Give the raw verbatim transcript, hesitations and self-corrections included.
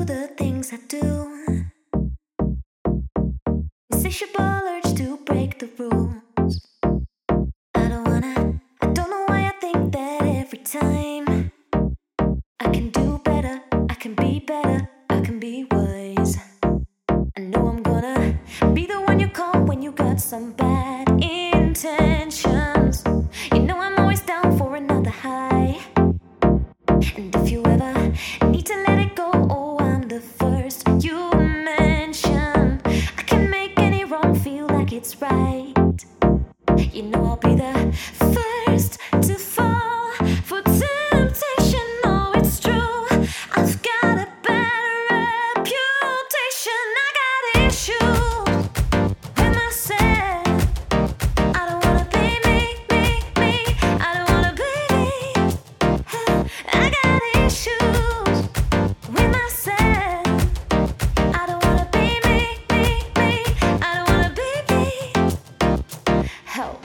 the things I do. Insatiable urge to break the rules. I don't wanna, I don't know why I think that every time I can do better, I can be better, I can be wise. I know I'm gonna be the one you call when you got some bad intentions. You know I'm always down for another high. And if you ever need to let it go, oh, I'm the first you mention. I can make any wrong feel like it's right. You know I'll be the first to fall for temptation. No, it's true, I've got a bad reputation. I got issues with myself. I don't wanna be me, me, me. I don't wanna be me. I got issues with myself. I don't wanna be me, me, me. I don't wanna be me. Help.